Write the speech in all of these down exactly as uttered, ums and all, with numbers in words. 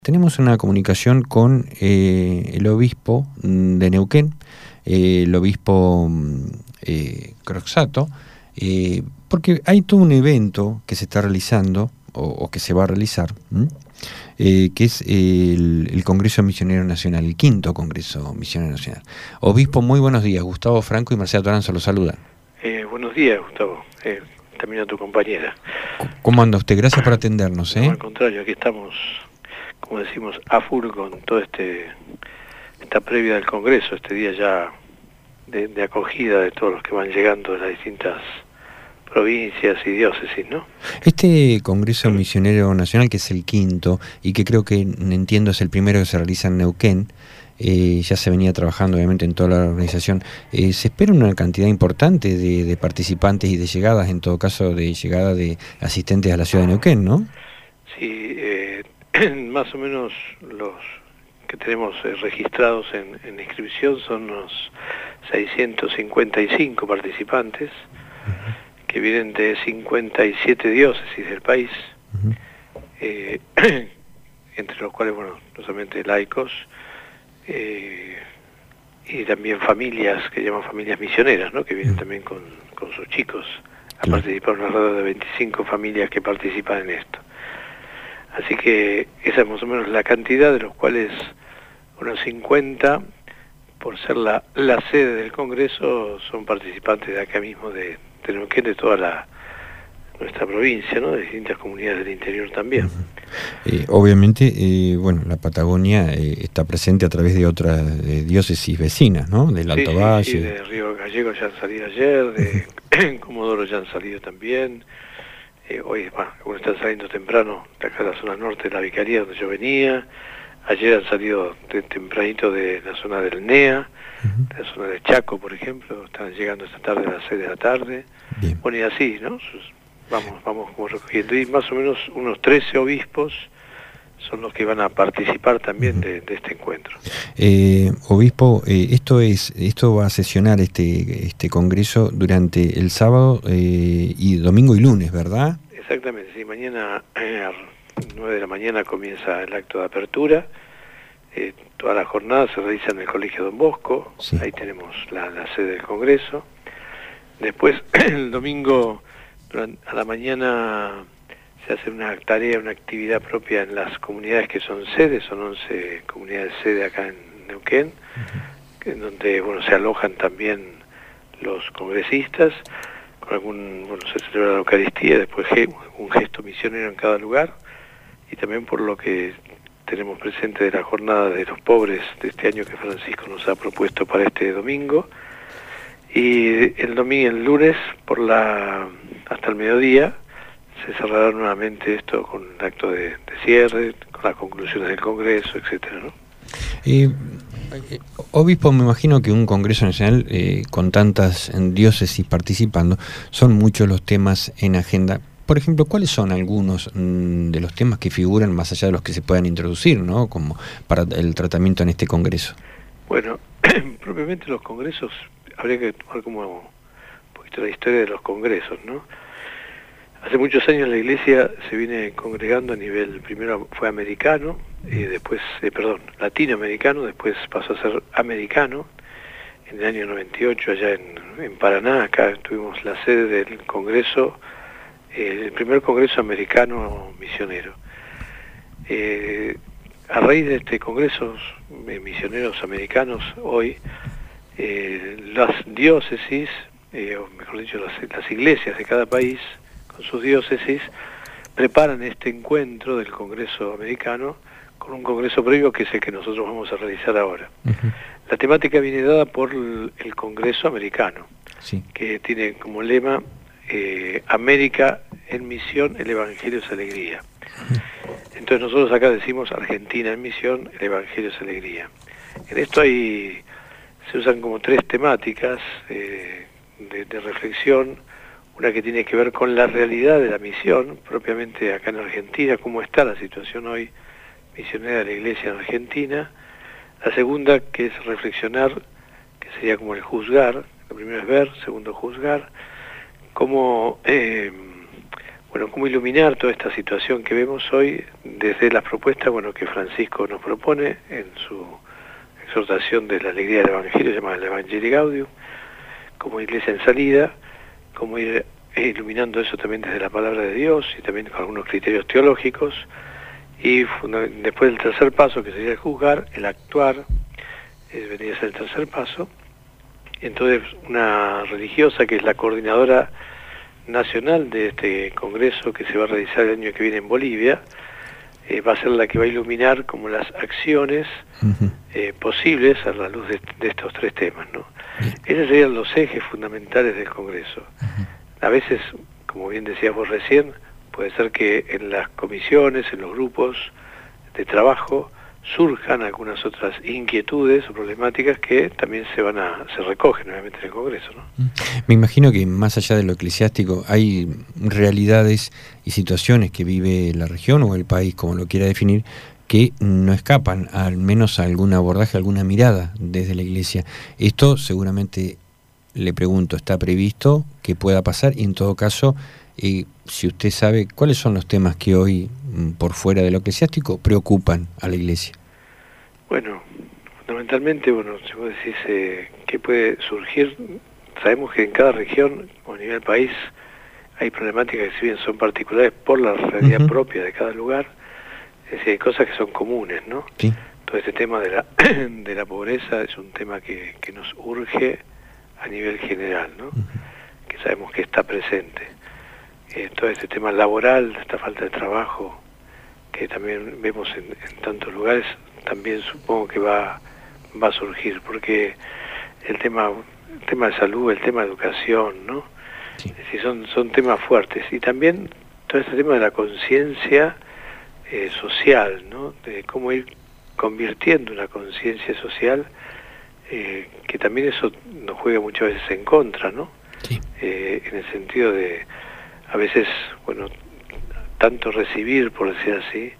Tenemos una comunicación con eh, el obispo de Neuquén, eh, el obispo eh, Croxatto, eh, porque hay todo un evento que se está realizando, o, o que se va a realizar, eh, que es el, el Congreso Misionero Nacional, el quinto Congreso Misionero Nacional. Obispo, muy buenos días. Gustavo Franco y Marcela Toranzo los saludan. Eh, buenos días, Gustavo. Eh, también a tu compañera. ¿Cómo anda usted? Gracias por atendernos. No, ¿eh? al contrario, aquí estamos, como decimos, a full con todo este esta previa del Congreso, este día ya de, de acogida de todos los que van llegando de las distintas provincias y diócesis, ¿no? Este Congreso Misionero Nacional, que es el quinto, y que creo que, entiendo, es el primero que se realiza en Neuquén, eh, ya se venía trabajando obviamente en toda la organización, eh, se espera una cantidad importante de, de participantes y de llegadas, en todo caso de llegada de asistentes a la ciudad de Neuquén, ¿no? Sí, eh, más o menos los que tenemos eh, registrados en, en inscripción son unos seiscientos cincuenta y cinco participantes, uh-huh, que vienen de cincuenta y siete diócesis del país, uh-huh, eh, entre los cuales, bueno, no solamente laicos, eh, y también familias, que llaman familias misioneras, ¿no? Que vienen, uh-huh, también con, con sus chicos a claro. participar, una red de veinticinco familias que participan en esto. Así que esa es más o menos la cantidad, de los cuales unos cincuenta, por ser la, la sede del Congreso, son participantes de acá mismo, de, de Neuquén, de toda la nuestra provincia, ¿no? De distintas comunidades del interior también. Uh-huh. eh, obviamente, eh, bueno, la Patagonia eh, está presente a través de otras eh, diócesis vecinas, ¿no? Del Alto sí, Valle. Sí, sí, de Río Gallego ya han salido ayer, de uh-huh, Comodoro ya han salido también. Eh, hoy, bueno, algunos están saliendo temprano de acá de la zona norte de la Vicaría, donde yo venía. Ayer han salido de, tempranito de la zona del N E A, uh-huh, de la zona de Chaco, por ejemplo. Están llegando esta tarde a las seis de la tarde. Bien. Bueno, y así, ¿no? Vamos, vamos como recogiendo. Y más o menos unos trece obispos son los que van a participar también, uh-huh, de, de este encuentro. Eh, obispo, eh, esto es esto va a sesionar este este congreso durante el sábado eh, y domingo y lunes, ¿verdad? Exactamente, sí. Mañana eh, a nueve de la mañana comienza el acto de apertura. Eh, toda la jornada se realiza en el Colegio Don Bosco. Sí. Ahí tenemos la, la sede del congreso. Después, el domingo durante, a la mañana se hace una tarea, una actividad propia en las comunidades que son sedes, son once comunidades sede acá en Neuquén, uh-huh, en donde, bueno, se alojan también los congresistas, con algún, bueno, se celebra la Eucaristía, después un gesto misionero en cada lugar, y también por lo que tenemos presente de la jornada de los pobres de este año que Francisco nos ha propuesto para este domingo, y el domingo, el lunes, por la hasta el mediodía, se cerrará nuevamente esto con el acto de, de cierre, con las conclusiones del Congreso, etcétera, ¿no? Eh, obispo, me imagino que un Congreso Nacional eh, con tantas diócesis participando, son muchos los temas en agenda. Por ejemplo, ¿cuáles son algunos mmm, de los temas que figuran más allá de los que se puedan introducir, ¿no? Como para el tratamiento en este Congreso? Bueno, propiamente los congresos, habría que tomar como un poquito la historia de los congresos, ¿no? Hace muchos años la Iglesia se viene congregando a nivel, primero fue americano, y después, eh, perdón, latinoamericano, después pasó a ser americano. En el año noventa y ocho, allá en, en Paraná, acá tuvimos la sede del Congreso, eh, el primer Congreso Americano Misionero. Eh, a raíz de este Congreso eh, Misioneros Americanos, hoy, eh, las diócesis, eh, o mejor dicho, las, las iglesias de cada país, con sus diócesis, preparan este encuentro del Congreso Americano con un congreso previo que es el que nosotros vamos a realizar ahora. Uh-huh. La temática viene dada por el, el Congreso Americano, sí, que tiene como lema eh, América en misión, el Evangelio es alegría. Uh-huh. Entonces nosotros acá decimos Argentina en misión, el Evangelio es alegría. En esto hay, se usan como tres temáticas eh, de, de reflexión. Una que tiene que ver con la realidad de la misión, propiamente acá en Argentina, cómo está la situación hoy misionera de la Iglesia en Argentina. La segunda, que es reflexionar, que sería como el juzgar. La primera es ver, segundo juzgar. Cómo, eh, bueno, cómo iluminar toda esta situación que vemos hoy desde las propuestas, bueno, que Francisco nos propone en su exhortación de la alegría del Evangelio, llamada el Evangelii Gaudium, como iglesia en salida, cómo ir iluminando eso también desde la palabra de Dios y también con algunos criterios teológicos, y después del tercer paso, que sería el juzgar, el actuar, eh, vendría a ser el tercer paso. Entonces una religiosa que es la coordinadora nacional de este congreso que se va a realizar el año que viene en Bolivia, eh, va a ser la que va a iluminar como las acciones eh, posibles a la luz de, de estos tres temas, ¿no? Esos serían los ejes fundamentales del congreso. A veces, como bien decías vos recién, puede ser que en las comisiones, en los grupos de trabajo, surjan algunas otras inquietudes o problemáticas que también se van a se recogen nuevamente en el Congreso, ¿no? Me imagino que más allá de lo eclesiástico hay realidades y situaciones que vive la región o el país, como lo quiera definir, que no escapan al menos a algún abordaje, alguna mirada desde la Iglesia. Esto seguramente, le pregunto, ¿está previsto que pueda pasar? Y en todo caso, eh, si usted sabe, ¿cuáles son los temas que hoy, por fuera de lo eclesiástico, preocupan a la Iglesia? Bueno, fundamentalmente, bueno, si vos decís eh, que puede surgir, sabemos que en cada región o a nivel país hay problemáticas que si bien son particulares por la realidad uh-huh. propia de cada lugar, es decir, hay cosas que son comunes, ¿no? Sí. Todo este tema de la, de la pobreza es un tema que, que nos urge a nivel general, ¿no? Uh-huh. Que sabemos que está presente. Eh, todo este tema laboral, esta falta de trabajo, que también vemos en, en tantos lugares, también supongo que va, va a surgir, porque el tema, el tema de salud, el tema de educación, ¿no? Sí. Es decir, son, son temas fuertes. Y también todo este tema de la conciencia eh, social, ¿no? De cómo ir convirtiendo una conciencia social, eh, que también eso nos juega muchas veces en contra, ¿no? Sí. Eh, en el sentido de, a veces, bueno, tanto recibir, por decir así,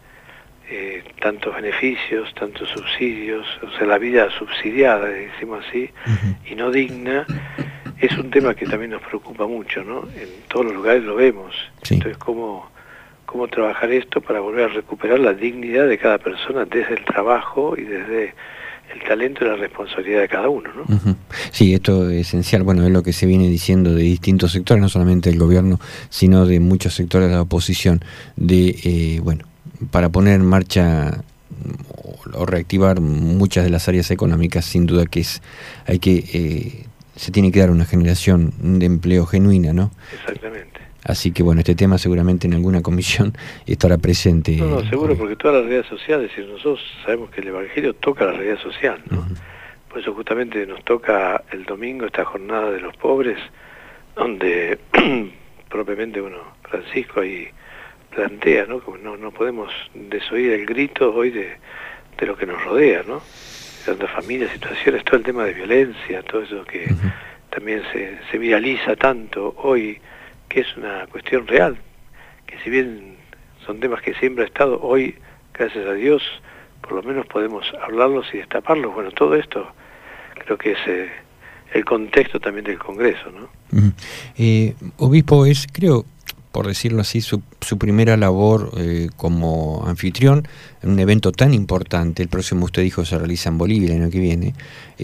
eh, tantos beneficios, tantos subsidios, o sea, la vida subsidiada, decimos así, uh-huh. y no digna, es un tema que también nos preocupa mucho, ¿no? En todos los lugares lo vemos. Sí. Entonces, ¿cómo, cómo trabajar esto para volver a recuperar la dignidad de cada persona desde el trabajo y desde el talento y la responsabilidad de cada uno, ¿no? Uh-huh. Sí, esto es esencial, bueno, es lo que se viene diciendo de distintos sectores, no solamente del gobierno, sino de muchos sectores de la oposición, de, eh, bueno, para poner en marcha o, o reactivar muchas de las áreas económicas, sin duda que es, hay que, eh, se tiene que dar una generación de empleo genuina, ¿no? Exactamente. Así que bueno, este tema seguramente en alguna comisión estará presente. No, no, seguro, porque toda la realidad social, es decir, nosotros sabemos que el Evangelio toca la realidad social, ¿no? Uh-huh. Por eso justamente nos toca el domingo esta jornada de los pobres, donde propiamente, bueno, Francisco ahí plantea, ¿no? Como no, no podemos desoír el grito hoy de, de lo que nos rodea, ¿no? De tantas familias, situaciones, todo el tema de violencia, todo eso que uh-huh. también se, se viraliza tanto hoy, que es una cuestión real, que si bien son temas que siempre ha estado, hoy, gracias a Dios, por lo menos podemos hablarlos y destaparlos. Bueno, todo esto creo que es eh, el contexto también del Congreso, ¿no? Uh-huh. Eh, obispo, es, creo, por decirlo así, su, su primera labor eh, como anfitrión en un evento tan importante. El próximo, usted dijo, se realiza en Bolivia el año que viene,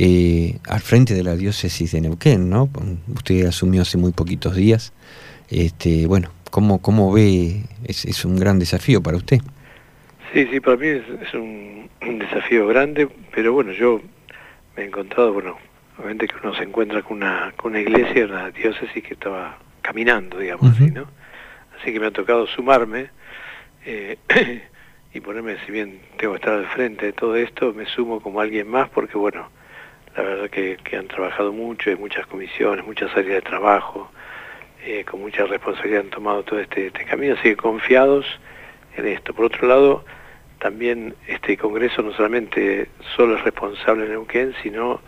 eh, al frente de la diócesis de Neuquén, ¿no? Usted asumió hace muy poquitos días. Este, bueno, ¿cómo, cómo ve? Es, es un gran desafío para usted. Sí, sí, para mí es, es un, un desafío grande, pero bueno, yo me he encontrado, bueno, obviamente que uno se encuentra con una, con una iglesia, una diócesis que estaba caminando, digamos uh-huh. así, ¿no? Así que me ha tocado sumarme eh, y ponerme, si bien tengo que estar al frente de todo esto, me sumo como alguien más, porque bueno, la verdad que, que han trabajado mucho, hay muchas comisiones, muchas áreas de trabajo, Eh, con mucha responsabilidad han tomado todo este, este camino, así que confiados en esto. Por otro lado, también este Congreso no solamente solo es responsable en Neuquén, sino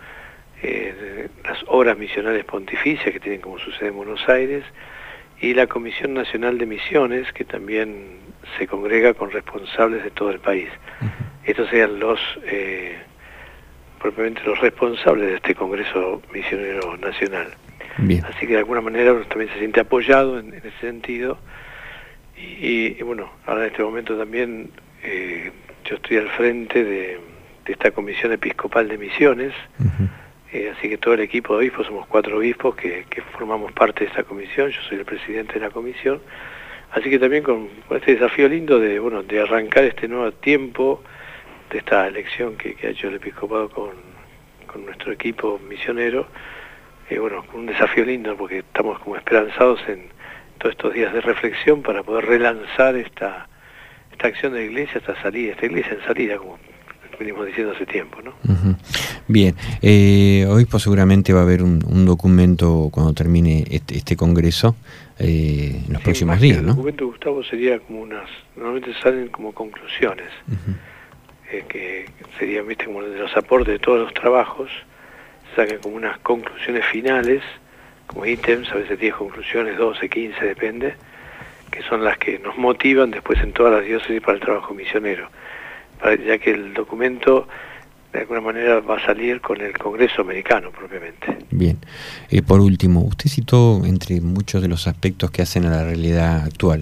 eh, las obras misionales pontificias que tienen como sucede en Buenos Aires, y la Comisión Nacional de Misiones, que también se congrega con responsables de todo el país. Estos serían los, eh, propiamente los responsables de este Congreso Misionero Nacional. Bien. Así que de alguna manera uno también se siente apoyado en, en ese sentido, Y, y bueno, ahora en este momento también eh, yo estoy al frente de, de esta comisión episcopal de misiones, uh-huh. eh, así que todo el equipo de obispos, somos cuatro obispos que, que formamos parte de esta comisión, yo soy el presidente de la comisión, así que también con, con este desafío lindo de, bueno, de arrancar este nuevo tiempo de esta elección que, que ha hecho el episcopado con, con nuestro equipo misionero, eh, bueno, un desafío lindo porque estamos como esperanzados en todos estos días de reflexión para poder relanzar esta esta acción de la iglesia, esta salida, esta iglesia en salida, como venimos diciendo hace tiempo, ¿no? Uh-huh. Bien, eh, obispo, seguramente va a haber un, un documento cuando termine este, este congreso eh, en los sí, próximos días, ¿no? El documento, Gustavo, sería como unas, normalmente salen como conclusiones, uh-huh. eh, que serían, viste, como de los aportes de todos los trabajos, sacan como unas conclusiones finales, como ítems, a veces diez conclusiones, doce, quince, depende, que son las que nos motivan después en todas las diócesis para el trabajo misionero, para, ya que el documento de alguna manera va a salir con el Congreso americano propiamente. Bien, eh, por último, usted citó entre muchos de los aspectos que hacen a la realidad actual,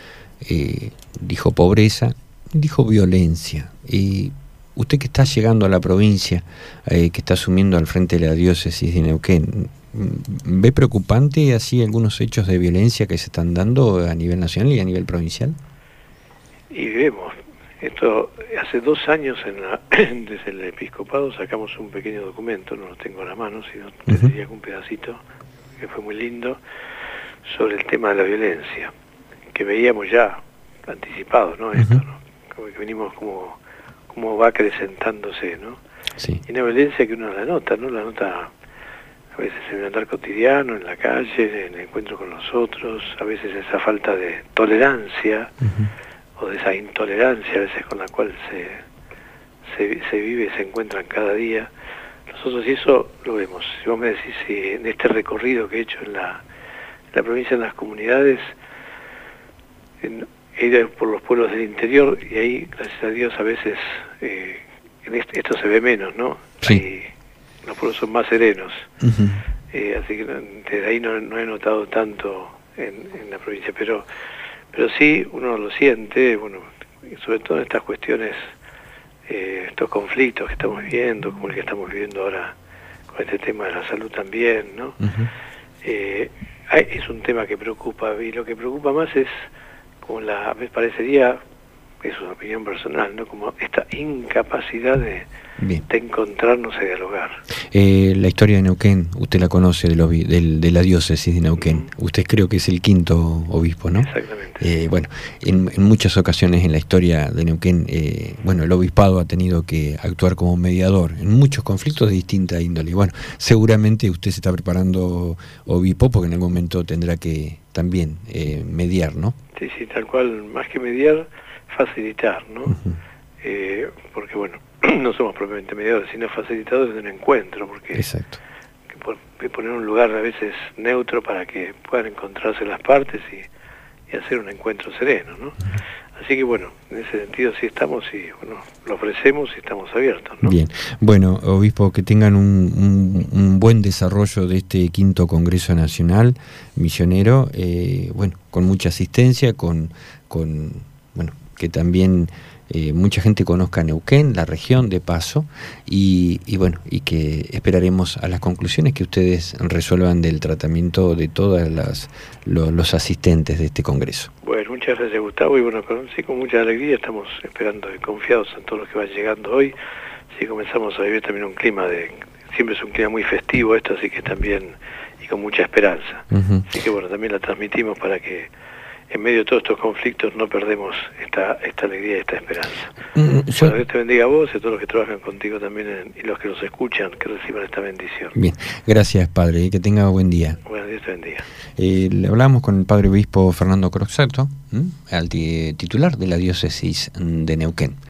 eh, dijo pobreza, dijo violencia, y usted que está llegando a la provincia, eh, que está asumiendo al frente de la diócesis de Neuquén, ¿ve preocupante así algunos hechos de violencia que se están dando a nivel nacional y a nivel provincial? Y vemos, esto hace dos años en la, desde el episcopado sacamos un pequeño documento, no lo tengo a la mano, sino uh-huh. te diría que un pedacito, que fue muy lindo, sobre el tema de la violencia, que veíamos ya anticipado, ¿no? Esto, uh-huh. ¿no? Como que venimos como, como va acrecentándose, ¿no? Sí. Y una violencia que uno la nota, ¿no? La nota a veces en el andar cotidiano, en la calle, en el encuentro con los otros, a veces esa falta de tolerancia, uh-huh. o de esa intolerancia a veces con la cual se, se, se vive y se encuentran cada día. Nosotros, y eso lo vemos. Si vos me decís, si en este recorrido que he hecho en la, en la provincia, en las comunidades, en, he ido por los pueblos del interior, y ahí, gracias a Dios, a veces, eh, en este, esto se ve menos, ¿no? Sí. Ahí, los pueblos son más serenos, uh-huh. eh, así que desde ahí no, no he notado tanto en, en la provincia, pero pero sí uno lo siente, bueno, sobre todo en estas cuestiones, eh, estos conflictos que estamos viviendo, como el que estamos viviendo ahora con este tema de la salud también, ¿no? Uh-huh. eh, hay, es un tema que preocupa, y lo que preocupa más es, como la, me parecería, es una opinión personal, ¿no? Como esta incapacidad de, de encontrarnos y dialogar. Eh, la historia de Neuquén, usted la conoce de, lo, de, de la diócesis de Neuquén. Mm. Usted creo que es el quinto obispo, ¿no? Exactamente. Eh, bueno, en, en muchas ocasiones en la historia de Neuquén, eh, bueno, el obispado ha tenido que actuar como mediador en muchos conflictos de distinta índole. Bueno, seguramente usted se está preparando obispo porque en algún momento tendrá que también eh, mediar, ¿no? Sí, sí, tal cual, más que mediar, facilitar, ¿no? Uh-huh. eh, porque bueno, no somos propiamente mediadores, sino facilitadores de un encuentro, porque exacto. Que por, que poner un lugar a veces neutro para que puedan encontrarse las partes y, y hacer un encuentro sereno, ¿no? Uh-huh. Así que bueno, en ese sentido sí estamos y bueno, lo ofrecemos y estamos abiertos, ¿no? Bien, bueno, obispo, que tengan un, un, un buen desarrollo de este quinto Congreso Nacional Misionero, eh, bueno, con mucha asistencia, con, con bueno, que también eh, mucha gente conozca Neuquén, la región de paso, y, y bueno, y que esperaremos a las conclusiones que ustedes resuelvan del tratamiento de todos lo, los asistentes de este congreso. Bueno, muchas gracias, Gustavo, y bueno, con, sí, con mucha alegría estamos esperando y confiados en todos los que van llegando hoy. Sí, comenzamos a vivir también un clima de, siempre es un clima muy festivo esto, así que también, y con mucha esperanza. Uh-huh. Así que bueno, también la transmitimos para que en medio de todos estos conflictos no perdemos esta esta alegría y esta esperanza. Mm, yo... Bueno, Dios te bendiga a vos y a todos los que trabajan contigo también en, y los que nos escuchan, que reciban esta bendición. Bien, gracias padre, y que tenga buen día. Bueno, Dios te bendiga. Eh, le hablamos con el padre obispo Fernando Croxato, ¿m? al titular de la diócesis de Neuquén.